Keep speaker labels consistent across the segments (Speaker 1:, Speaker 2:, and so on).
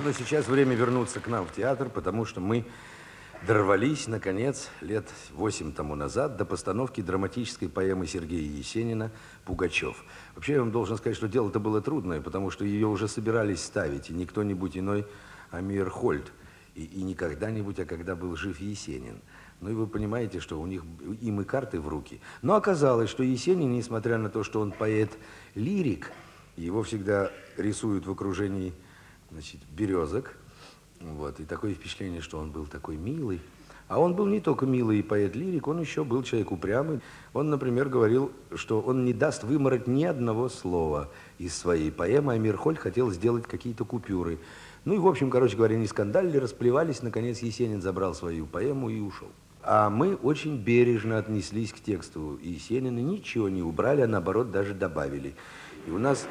Speaker 1: Но сейчас время вернуться к нам в театр, потому что мы дорвались, наконец, лет 8 тому назад до постановки драматической поэмы Сергея Есенина «Пугачев». Вообще, я вам должен сказать, что дело-то было трудное, потому что ее уже собирались ставить, и не кто-нибудь иной, а Мейерхольд. И не когда-нибудь, а когда был жив Есенин. Ну и вы понимаете, что у них им и карты в руки. Но оказалось, что Есенин, несмотря на то, что он поэт-лирик, его всегда рисуют в окружении, значит, березок. Вот, и такое впечатление, что он был такой милый. А он был не только милый и поэт-лирик, он еще был человек упрямый. Он, например, говорил, что он не даст вымороть ни одного слова из своей поэмы, а Мейерхольд хотел сделать какие-то купюры. Ну и, в общем, короче говоря, не скандалили, расплевались. Наконец, Есенин забрал свою поэму и ушел. А мы очень бережно отнеслись к тексту Есенина, ничего не убрали, а наоборот даже добавили. И у нас...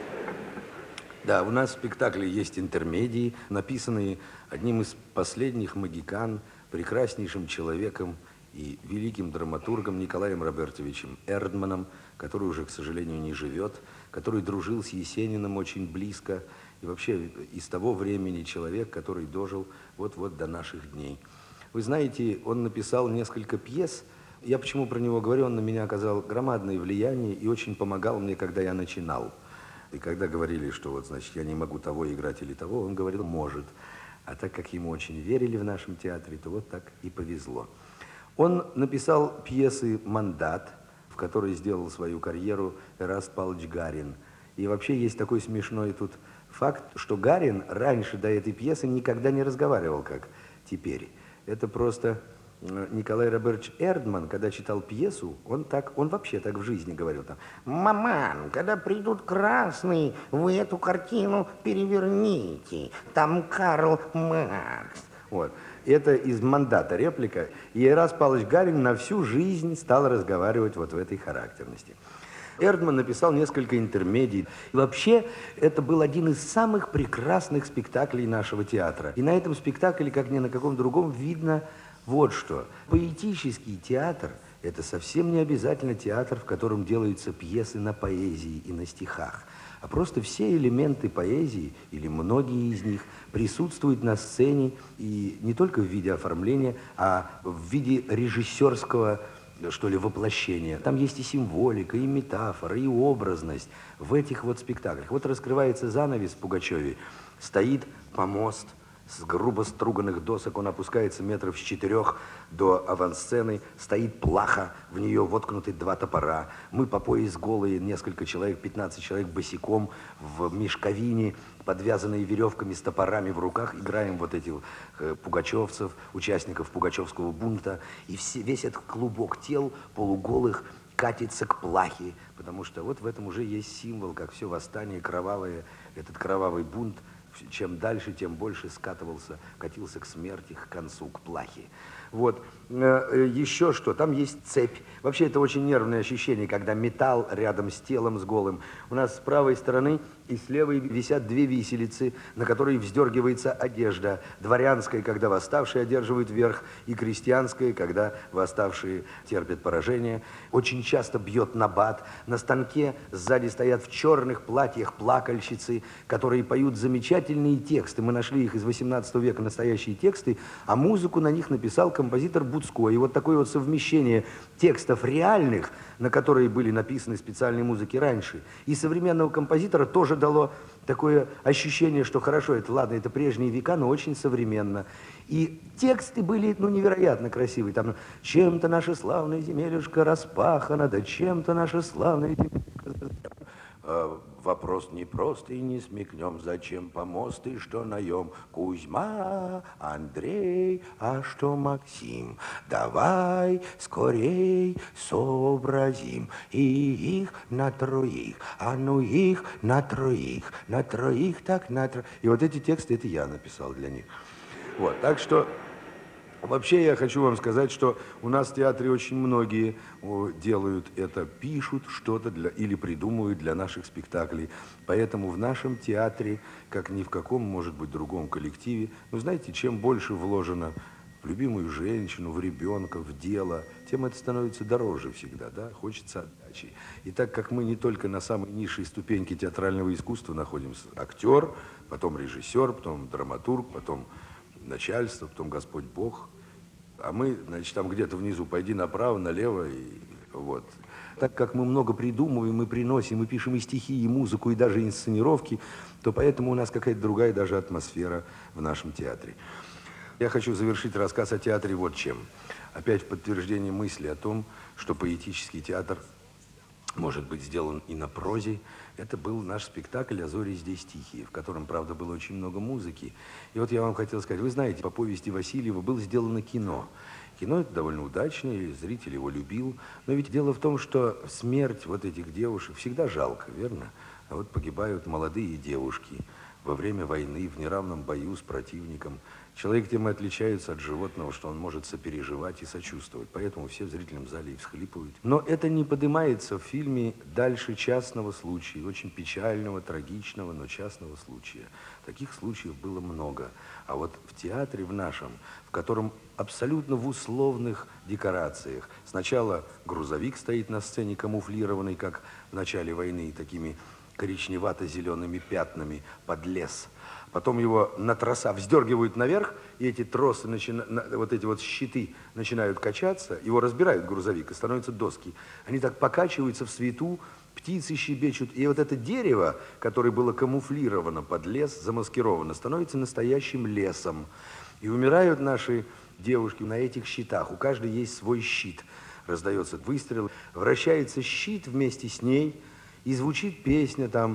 Speaker 1: Да, у нас в спектакле есть интермедии, написанные одним из последних могикан, прекраснейшим человеком и великим драматургом Николаем Робертовичем Эрдманом, который уже, к сожалению, не живет, который дружил с Есениным очень близко, и вообще из того времени человек, который дожил вот-вот до наших дней. Вы знаете, он написал несколько пьес. Я почему про него говорю, он на меня оказал громадное влияние и очень помогал мне, когда я начинал. И когда говорили, что вот, значит, я не могу того играть или того, он говорил, может. А так как ему очень верили в нашем театре, то вот так и повезло. Он написал пьесы «Мандат», в которой сделал свою карьеру Эраст Павлович Гарин. И вообще есть такой смешной тут факт, что Гарин раньше до этой пьесы никогда не разговаривал, как теперь. Это просто... Николай Робертович Эрдман, когда читал пьесу, он вообще так в жизни говорил там: «Маман, когда придут красные, вы эту картину переверните, там Карл Маркс». Вот. Это из «Мандата» реплика. И Эраст Павлович Гарин на всю жизнь стал разговаривать вот в этой характерности. Эрдман написал несколько интермедий. И вообще, это был один из самых прекрасных спектаклей нашего театра. И на этом спектакле, как ни на каком другом, видно вот что. Поэтический театр – это совсем не обязательно театр, в котором делаются пьесы на поэзии и на стихах. А просто все элементы поэзии, или многие из них, присутствуют на сцене и не только в виде оформления, а в виде режиссерского, что ли, воплощения. Там есть и символика, и метафора, и образность в этих вот спектаклях. Вот раскрывается занавес в Пугачеве, стоит помост с грубо струганных досок, он опускается метров с 4 до авансцены, стоит плаха, в нее воткнуты 2 топора. Мы по пояс голые, несколько человек, 15 человек босиком в мешковине, подвязанные веревками с топорами в руках, играем вот этих пугачевцев, участников пугачевского бунта. И весь этот клубок тел полуголых катится к плахе, потому что вот в этом уже есть символ, как все восстание кровавое, этот кровавый бунт, чем дальше, тем больше скатывался, катился к смерти, к концу, к плахе. Вот. Еще что, там есть цепь. Вообще это очень нервное ощущение, когда металл рядом с телом, с голым. У нас с правой стороны и с левой висят 2 виселицы, на которые вздергивается одежда. Дворянская, когда восставшие одерживают верх, и крестьянская, когда восставшие терпят поражение. Очень часто бьет набат. На станке сзади стоят в черных платьях плакальщицы, которые поют замечательные тексты. Мы нашли их из 18 века, настоящие тексты, а музыку на них написал композитор Буцко. И вот такое вот совмещение текстов реальных, на которые были написаны специальные музыки раньше, и современного композитора тоже дало такое ощущение, что хорошо, это ладно, это прежние века, но очень современно. И тексты были, ну, невероятно красивые. Там «Чем-то наша славная земелюшка распахана, да чем-то наша славная земелюшка...» Вопрос непрост и не смекнем, зачем помосты, что наем. Кузьма, Андрей, а что Максим? Давай скорей сообразим. И их на троих, а ну их на троих так на троих. И вот эти тексты, это я написал для них. Вот, так что... Вообще, я хочу вам сказать, что у нас в театре очень многие делают это, пишут что-то или придумывают для наших спектаклей. Поэтому в нашем театре, как ни в каком, может быть, другом коллективе, ну, знаете, чем больше вложено в любимую женщину, в ребенка, в дело, тем это становится дороже всегда, да, хочется отдачи. И так как мы не только на самой низшей ступеньке театрального искусства находимся, актер, потом режиссер, потом драматург, потом начальство, потом Господь Бог, а мы, значит, там где-то внизу, пойди направо, налево, и вот. Так как мы много придумываем, мы приносим, мы пишем и стихи, и музыку, и даже инсценировки, то поэтому у нас какая-то другая даже атмосфера в нашем театре. Я хочу завершить рассказ о театре вот чем. Опять в подтверждение мысли о том, что поэтический театр может быть сделан и на прозе. Это был наш спектакль «А зори здесь тихие», в котором, правда, было очень много музыки. И вот я вам хотел сказать, вы знаете, по повести Васильева было сделано кино. Кино это довольно удачное, и зритель его любил. Но ведь дело в том, что смерть вот этих девушек всегда жалко, верно? А вот погибают молодые девушки во время войны, в неравном бою с противником. Человек тем и отличается от животного, что он может сопереживать и сочувствовать. Поэтому все в зрительном зале и всхлипывают. Но это не поднимается в фильме дальше частного случая, очень печального, трагичного, но частного случая. Таких случаев было много. А вот в театре в нашем, в котором абсолютно в условных декорациях. Сначала грузовик стоит на сцене, камуфлированный, как в начале войны, такими коричневато-зелеными пятнами под лес. Потом его на троса вздергивают наверх, и эти тросы, вот эти вот щиты начинают качаться, его разбирают грузовик, и становятся доски. Они так покачиваются в свету, птицы щебечут, и вот это дерево, которое было камуфлировано под лес, замаскировано, становится настоящим лесом. И умирают наши девушки на этих щитах, у каждой есть свой щит. Раздается выстрел, вращается щит вместе с ней, и звучит песня там,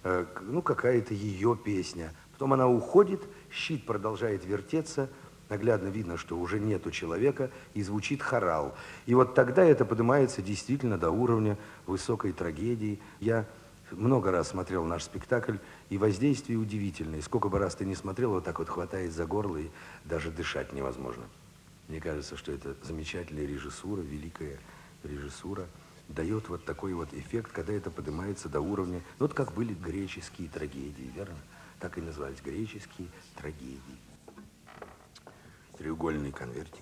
Speaker 1: ну, какая-то ее песня. Потом она уходит, щит продолжает вертеться, наглядно видно, что уже нету человека, и звучит хорал. И вот тогда это поднимается действительно до уровня высокой трагедии. Я много раз смотрел наш спектакль, и воздействие удивительное. Сколько бы раз ты не смотрел, вот так вот хватает за горло, и даже дышать невозможно. Мне кажется, что это замечательная режиссура, великая режиссура, дает вот такой вот эффект, когда это поднимается до уровня, ну, вот как были греческие трагедии, верно? Так и назывались греческие трагедии. Треугольный конвертик.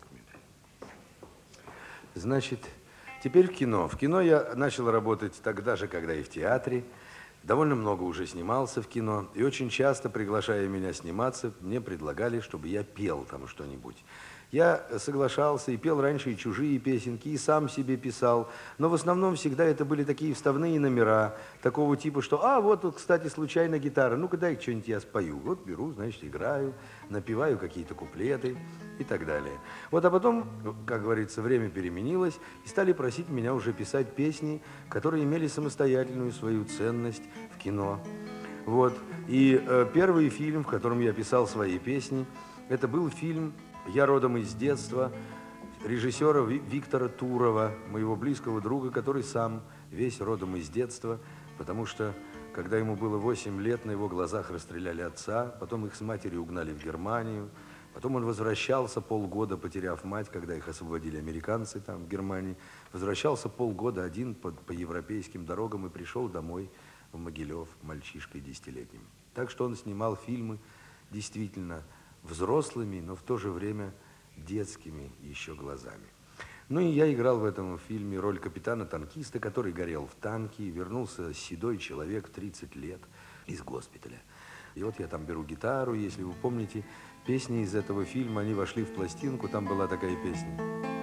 Speaker 1: Значит, теперь в кино. В кино я начал работать тогда же, когда и в театре. Довольно много уже снимался в кино. И очень часто, приглашая меня сниматься, мне предлагали, чтобы я пел там что-нибудь. Я соглашался и пел раньше и чужие песенки, и сам себе писал. Но в основном всегда это были такие вставные номера, такого типа, что, вот тут, кстати, случайно гитара, ну-ка дай что-нибудь я спою. Вот беру, значит, играю, напеваю какие-то куплеты и так далее. Вот, а потом, как говорится, время переменилось, и стали просить меня уже писать песни, которые имели самостоятельную свою ценность в кино. Вот. И первый фильм, в котором я писал свои песни, это был фильм «Я родом из детства» режиссера Виктора Турова, моего близкого друга, который сам весь родом из детства, потому что, когда ему было 8 лет, на его глазах расстреляли отца, потом их с матерью угнали в Германию, потом он возвращался полгода, потеряв мать, когда их освободили американцы там в Германии, возвращался полгода один по европейским дорогам и пришел домой в Могилев мальчишкой 10-летним. Так что он снимал фильмы действительно взрослыми, но в то же время детскими еще глазами. Ну и я играл в этом фильме роль капитана-танкиста, который горел в танке, вернулся седой человек в 30 лет из госпиталя. И вот я там беру гитару, если вы помните, песни из этого фильма, они вошли в пластинку, там была такая песня.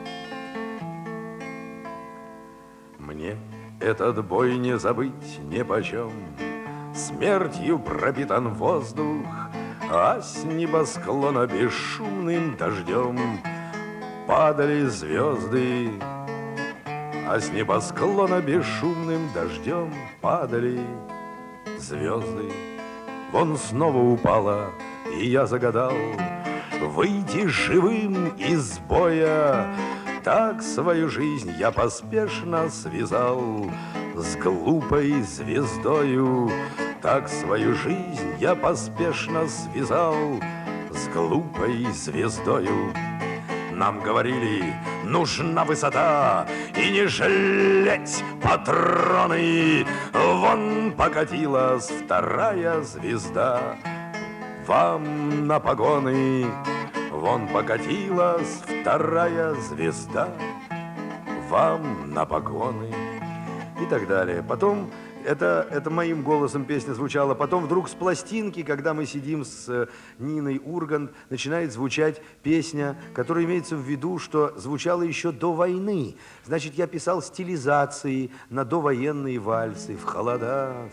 Speaker 1: Мне этот бой не забыть нипочем, смертью пропитан воздух, а с небосклона бесшумным дождем падали звезды, а с небосклона бесшумным дождем падали звезды. Вон снова упала, и я загадал выйти живым из боя. Так свою жизнь я поспешно связал с глупой звездою. Так свою жизнь я поспешно связал с глупой звездою. Нам говорили, нужна высота и не жалеть патроны. Вон покатилась вторая звезда вам на погоны. Вон покатилась вторая звезда вам на погоны и так далее. Потом это моим голосом песня звучала. Потом вдруг с пластинки, когда мы сидим с Ниной Ургант, начинает звучать песня, которая имеется в виду, что звучала еще до войны. Значит, я писал стилизации на довоенные вальсы. В холода,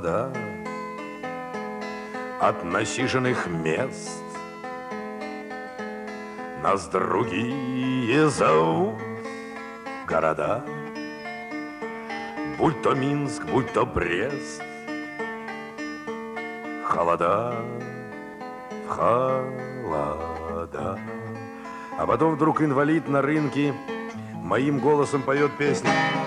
Speaker 1: от насиженных мест нас другие зовут города. Будь то Минск, будь то Брест, холода, холода. А потом вдруг инвалид на рынке моим голосом поет песню.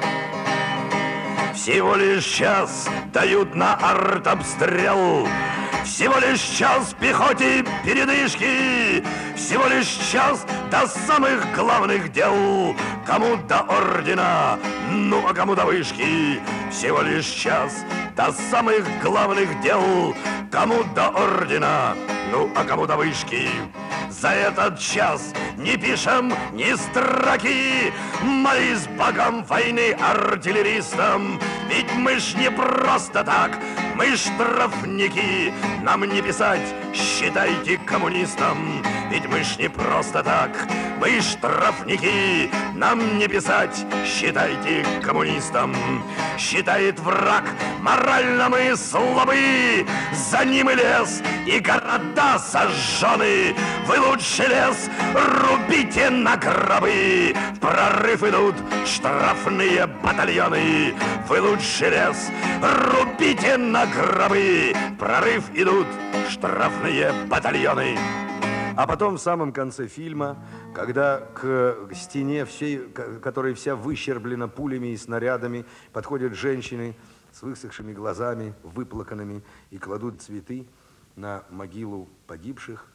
Speaker 1: Всего лишь час дают на артобстрел, всего лишь час пехоте передышки, всего лишь час до самых главных дел. Кому до ордена, ну а кому до вышки. Всего лишь час до самых главных дел. Кому до ордена, ну а кому до вышки. За этот час не пишем ни строки. Молись богам войны артиллеристам. Ведь мы ж не просто так, мы ж штрафники. Нам не писать, считайте коммунистам. Ведь мы ж не просто так, мы штрафники. Нам не писать, считайте коммунистам. Считает враг, морально мы слабы. За ним и лес, и города сожжены. Вы лучше лес рубите на гробы. В прорыв идут штрафные батальоны. Вы лучше лес рубите на гробы. В прорыв идут штрафные батальоны. А потом в самом конце фильма, когда к стене, которая вся выщерблена пулями и снарядами, подходят женщины с высохшими глазами, выплаканными, и кладут цветы на могилу погибших,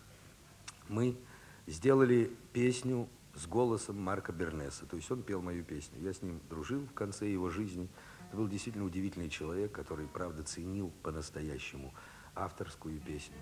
Speaker 1: мы сделали песню с голосом Марка Бернеса. То есть он пел мою песню. Я с ним дружил в конце его жизни. Это был действительно удивительный человек, который, правда, ценил по-настоящему авторскую песню.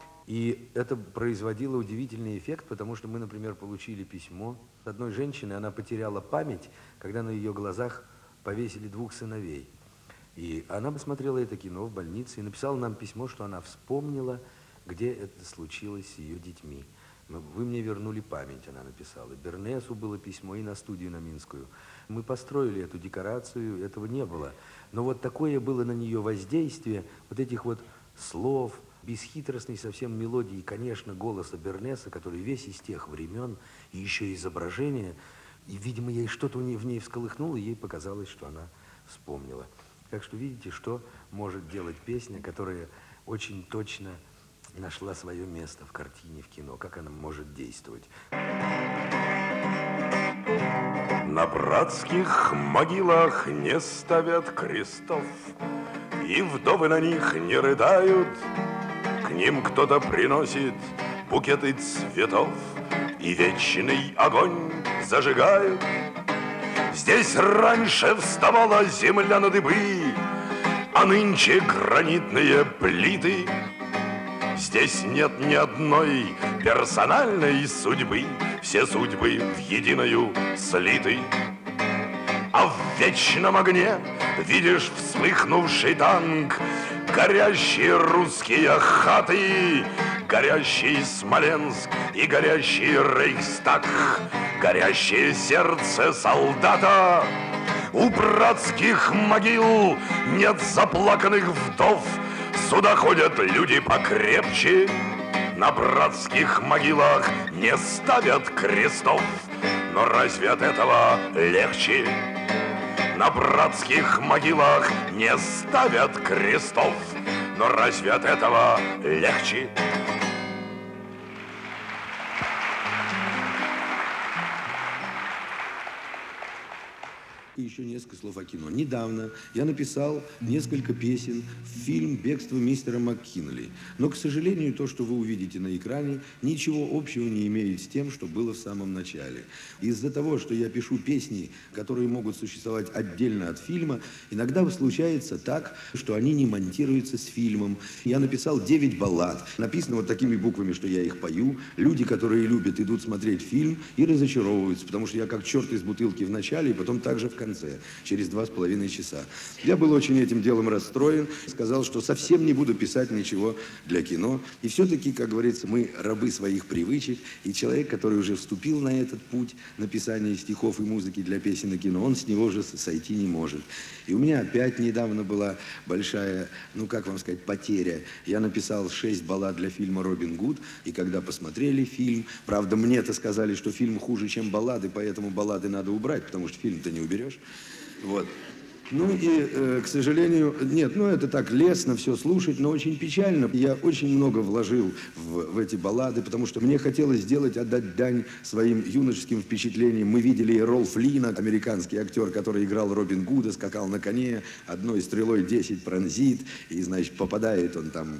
Speaker 1: И это производило удивительный эффект, потому что мы, например, получили письмо от одной женщины. Она потеряла память, когда на ее глазах повесили 2 сыновей. И она посмотрела это кино в больнице и написала нам письмо, что она вспомнила, где это случилось с ее детьми. «Вы мне вернули память», она написала. Бернесу было письмо и на студию на Минскую. Мы построили эту декорацию, этого не было. Но вот такое было на нее воздействие, вот этих вот слов, бесхитростной совсем мелодии, конечно, голоса Бернеса, который весь из тех времен, и еще изображение. И, видимо, ей что-то в ней всколыхнуло, и ей показалось, что она вспомнила. Так что видите, что может делать песня, которая очень точно нашла свое место в картине, в кино, как она может действовать. На братских могилах не ставят крестов, и вдовы на них не рыдают. К ним кто-то приносит букеты цветов, и вечный огонь зажигают. Здесь раньше вставала земля на дыбы, а нынче гранитные плиты. Здесь нет ни одной персональной судьбы, все судьбы в единую слиты. А в вечном огне видишь вспыхнувший танк, горящие русские хаты, горящий Смоленск и горящий Рейхстаг, горящее сердце солдата. У братских могил нет заплаканных вдов, сюда ходят люди покрепче. На братских могилах не ставят крестов, но разве от этого легче? На братских могилах не ставят крестов, но разве от этого легче? И еще несколько слов о кино. Недавно я написал несколько песен в фильм «Бегство мистера МакКинли». Но, к сожалению, то, что вы увидите на экране, ничего общего не имеет с тем, что было в самом начале. Из-за того, что я пишу песни, которые могут существовать отдельно от фильма, иногда случается так, что они не монтируются с фильмом. Я написал 9 баллад. Написано вот такими буквами, что я их пою. Люди, которые любят, идут смотреть фильм и разочаровываются, потому что я как черт из бутылки в начале и потом также в конце, через 2,5 часа. Я был очень этим делом расстроен, сказал, что совсем не буду писать ничего для кино. И все-таки, как говорится, мы рабы своих привычек, и человек, который уже вступил на этот путь написания стихов и музыки для песен и кино, он с него же сойти не может. И у меня опять недавно была большая, ну как вам сказать, потеря. Я написал 6 баллад для фильма «Робин Гуд», и когда посмотрели фильм, правда, мне-то сказали, что фильм хуже, чем баллады, поэтому баллады надо убрать, потому что фильм-то не уберешь. Вот. Ну и, к сожалению, нет, ну это так лестно все слушать, но очень печально. Я очень много вложил в эти баллады, потому что мне хотелось отдать дань своим юношеским впечатлениям. Мы видели Ролф Лина, американский актер, который играл Робин Гуда, скакал на коне, одной стрелой 10 пронзит, и, значит, попадает он там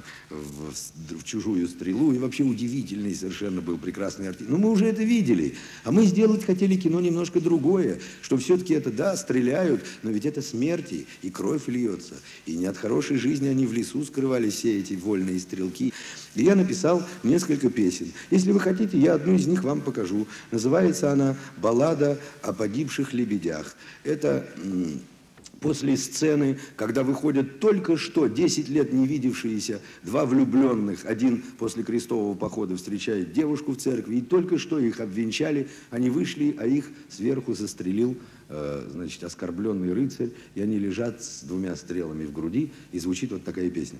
Speaker 1: в чужую стрелу, и вообще удивительный совершенно был прекрасный артист. Но мы уже это видели, а мы сделать хотели кино немножко другое, что все-таки это, да, стреляют, но ведь это смерти, и кровь льется. И не от хорошей жизни они в лесу скрывались, все эти вольные стрелки. И я написал несколько песен. Если вы хотите, я одну из них вам покажу. Называется она «Баллада о погибших лебедях». Это после сцены, когда выходят только что 10 лет не видевшиеся два влюбленных, один после крестового похода встречает девушку в церкви, и только что их обвенчали, они вышли, а их сверху застрелил, значит, оскорбленный рыцарь, и они лежат с 2 стрелами в груди, и звучит вот такая песня.